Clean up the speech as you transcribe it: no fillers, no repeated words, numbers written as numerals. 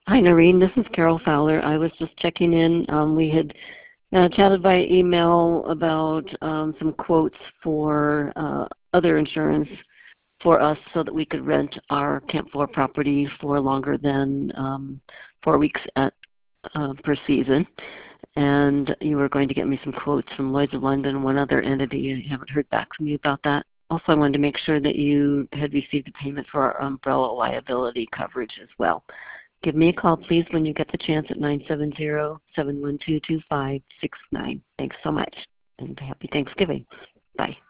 Hi, Noreen. This is Carol Fowler. I was just checking in. We had chatted by email about some quotes for other insurance for us so that we could rent our Camp 4 property for longer than 4 weeks per season. And you were going to get me some quotes from Lloyd's of London and one other entity. I haven't heard back from you about that. Also, I wanted to make sure that you had received a payment for our umbrella liability coverage as well. Give me a call, please, when you get the chance at 970-712-2569. Thanks so much, and happy Thanksgiving. Bye.